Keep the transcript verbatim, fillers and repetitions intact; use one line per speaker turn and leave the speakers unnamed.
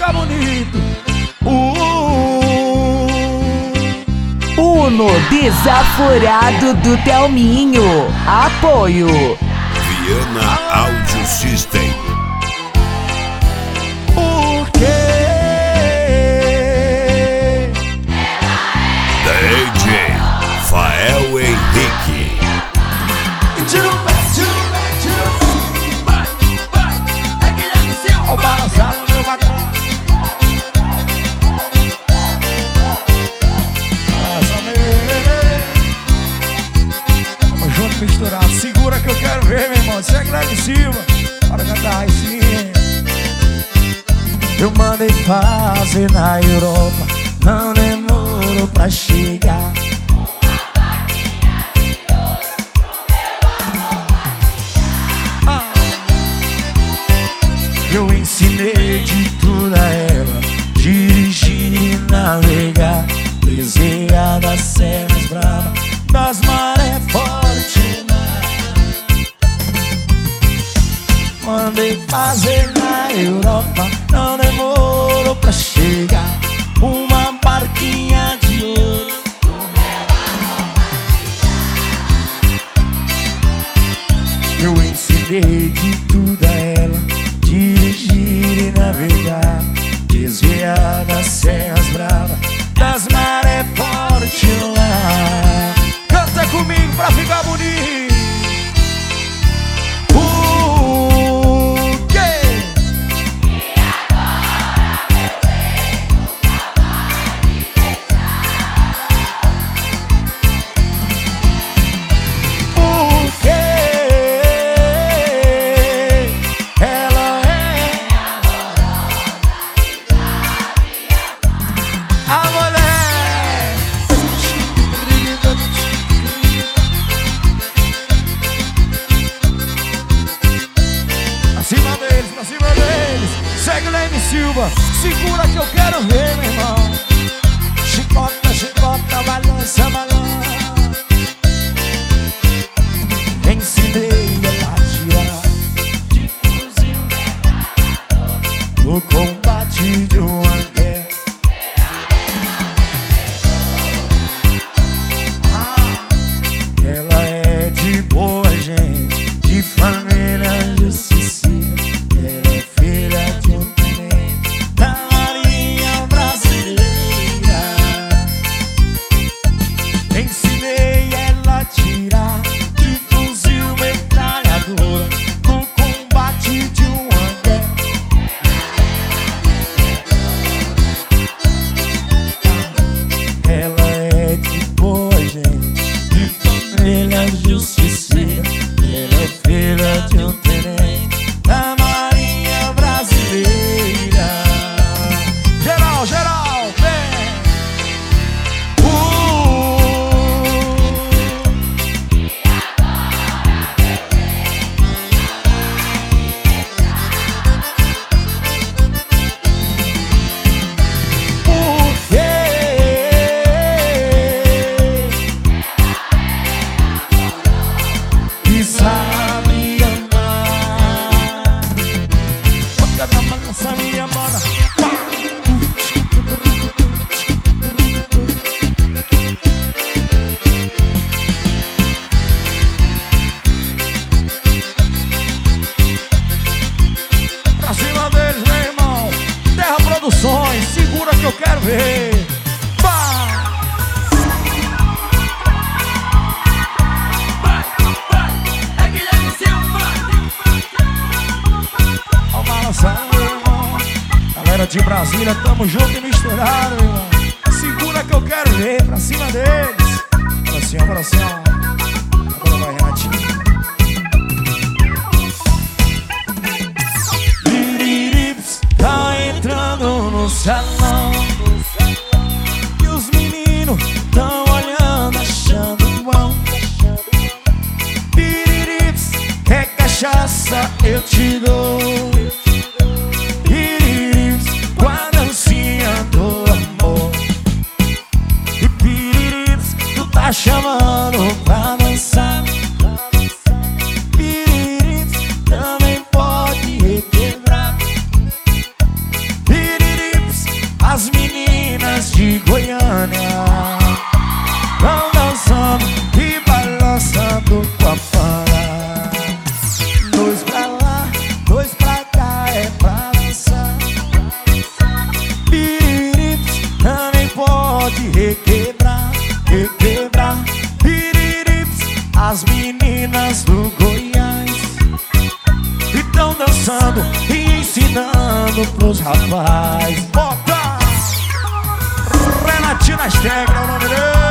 ficar bonito.
Uh, Uno desaforado do Thelminho. Apoio
Viana Audio System.
Por quê?
D J Fael Henrique.
Tira o pé, tira o pé, tira o pé. Vai, vai, é Guilherme Silva. Ó o balançado no meu patrão. Tamo junto, misturado. Segura que eu quero ver, meu irmão. Isso é Guilherme Silva. Bora cantar aí sim. Eu mandei fazer na Europa, não demorou pra chegar. Eu ensinei de tudo a ela, dirigir e navegar, desenhar das serras bravas, das marés fortes. Mandei fazer na Europa, não demorou pra chegar, uma barquinha de ouro. Eu ensinei de tudo a ela, dirigir e navegar, desviar das serras bravas, das marés fortes lá. Canta comigo pra ficar bonito. O quê?
E agora meu bem, nunca vai me deixar.
Por quê? Ela é a mulher. Pra cima deles, pra cima deles. Segue o Guilherme Silva. Segura que eu quero ver, meu irmão. Chicota, chicota, balança, balança. Ensinei ela a tirar de fuzil no combate de uma guerra. Ela é de boa gente, de família justiceira. Ela é filha de um tenente da Marinha Brasileira. Ensinei ela a tirar de fuzil metralhadora no combate de uma guerra. Ela é de boa gente, de família justiceira. Ela é filha de um tenente da Marinha Brasileira. Geral, geral, vem! Uh, Por quê? E sabe amar. Toca na balança, minha mana. Pra cima deles, meu irmão. Terra Produções, segura que eu quero ver. Vai!
Vai, vai, é Guilherme Silva.
Ó o balançado, meu irmão. Galera de Brasília, tamo junto e misturado, meu irmão. Segura que eu quero ver, pra cima deles. Agora sim, agora sim, ó. Agora vai, Renatinho. Biririps tá entrando no salão e os meninos tão olhando, achando bom. Biririps, quer cachaça, eu te dou. Biririps, com a dancinha do amor. E Biririps, tu tá chamando pra dançar. Biririps, também pode requebrar. Biririps, dançando e ensinando pros rapazes. Bota! Renatinho Asteg é o nome dele.